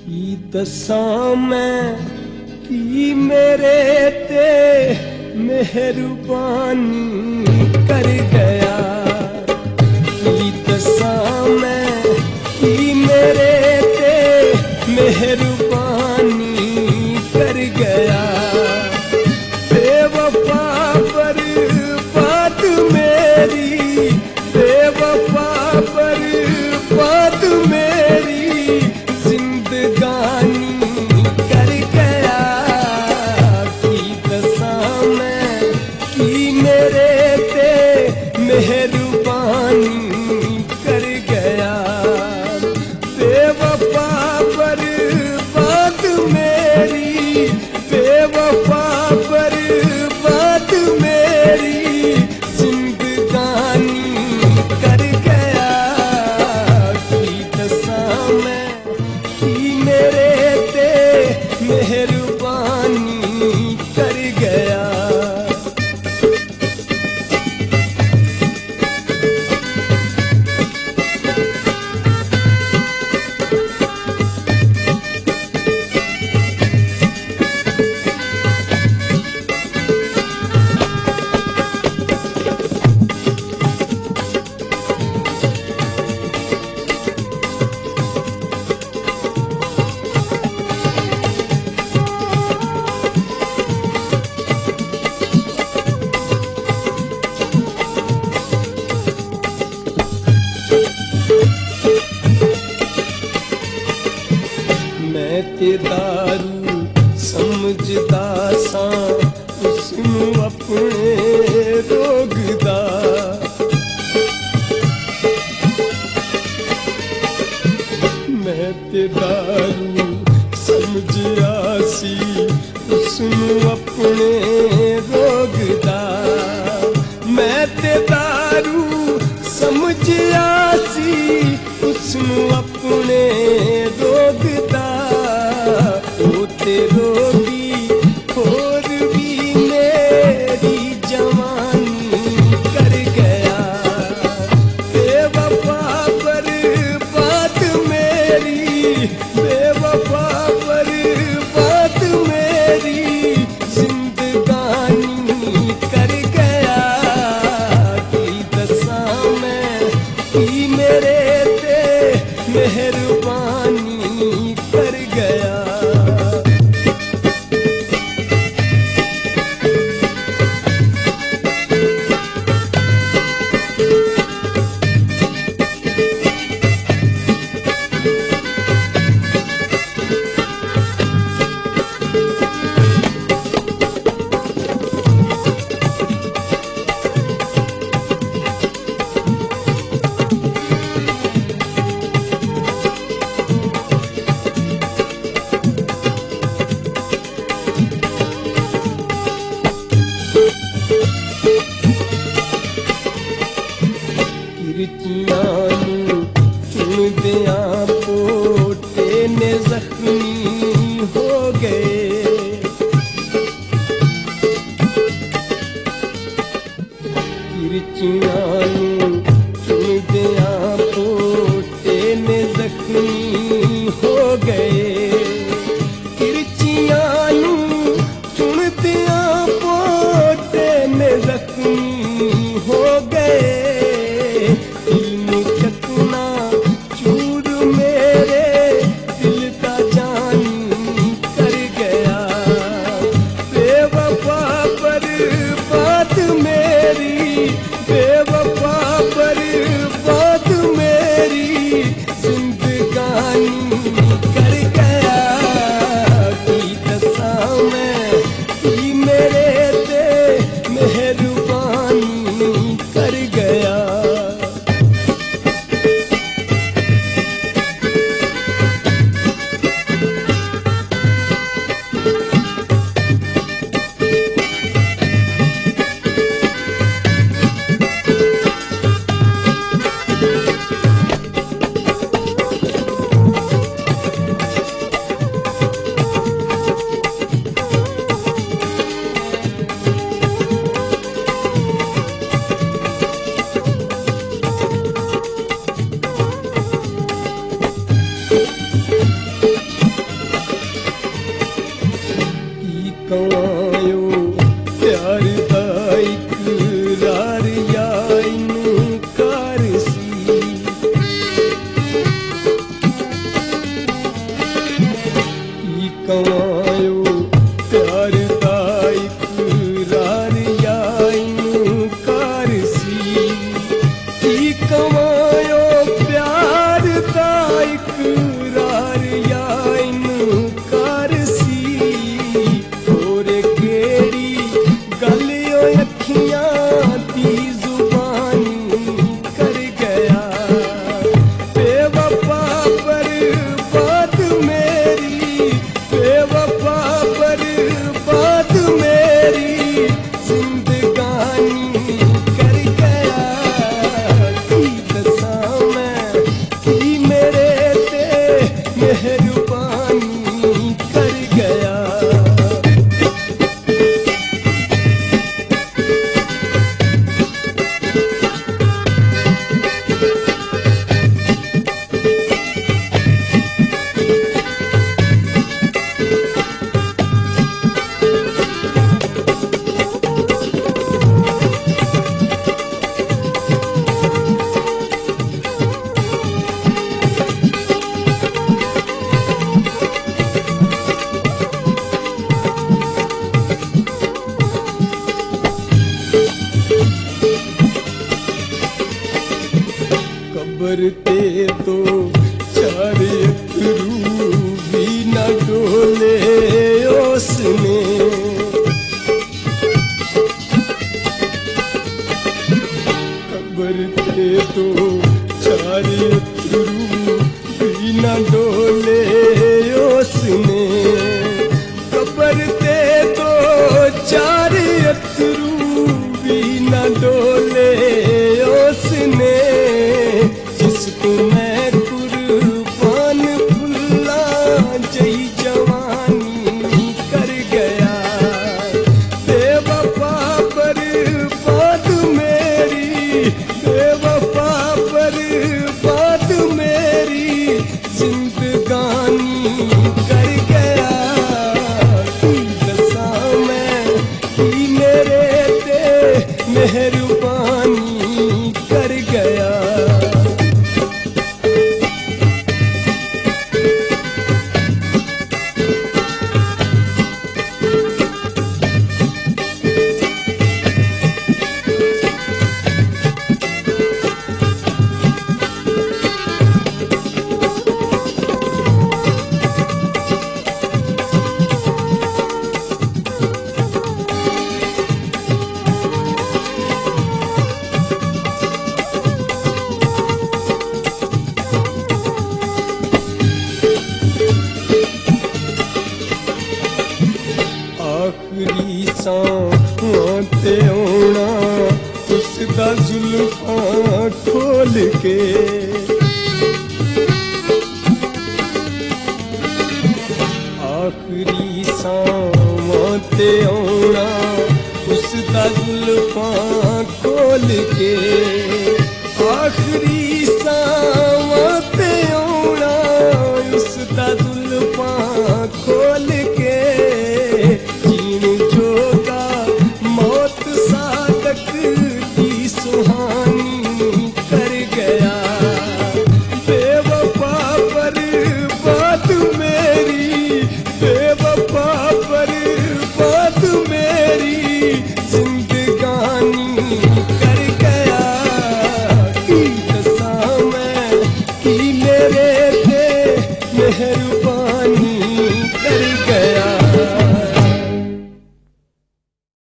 की दसां मैं की मेरे ते मेहरबानी कर गया। की दसां मैं की मेरे ते मेहरबानी कर गया। बेवफा बर्बाद मेरी, बेवफा बर्बाद मेरी जिंदगानी कर गया। की दसां मैं की मेरे ते मेहरबानी कर गया। बेवफा बर्बाद मेरी, बेवफा बर्बाद मेरी जिंदगानी कर गया। की दसां मैं की मेरे ते मेहरबानी कर गया। मैं ते दारू समझदा सां उसनू अपने रोगदा। मैं ते दारू समझिया सी उसनू अपने रोगदा। मैं ते दारू समझिया सी उसनू अपने रोगदा। ओ ते रोगी होर भी मेरी जवानी कर गया। बेवफा बर्बाद मेरी, बेवफा बर्बाद मेरी जिंदगानी कर गया। की दसां मैं की मेरे ते मेहरबानी कर गया। कमायो प्यार दा इकरार या इनकार सी की कमायो प्यार दा इकरार या इनकार सी और केड़ी गल ओ अखियां दी जुबानी कर गया बेवफा बर्बाद मेरी बेवफा बर्बाद मेरी जिंदगानी कर गया की दसां मैं की मेरे ते मेहरबानी कर गया। कब्र ते तो चार अथरू भी न डोले उसने कब्र ते तो चार अथरू भी न डोले उसने कब्र ते तो चार अथरू भी न डोले उसने जिसको मैं कुर्बान फुल्ला जई जवानी कर गया बेवफा बर्बाद मेरी बेवफा बर्बाद मेरी जिंदगानी कर गया की दसां मैं की मेरे ते मेहरबानी कर गया। आखरी सांवां ते आउणा उसदा जुल्फां खोल के आखरी सांवां ते आउणा उसदा जुल्फां खोल के आखरी सांवां ते आउणा उसदा जुल्फां खोल के सुहानी कर गया बेवफा बर्बाद मेरी बेवफा बर्बाद मेरी जिंदगानी कर गया की दसां मैं की मेरे ते मेहरबानी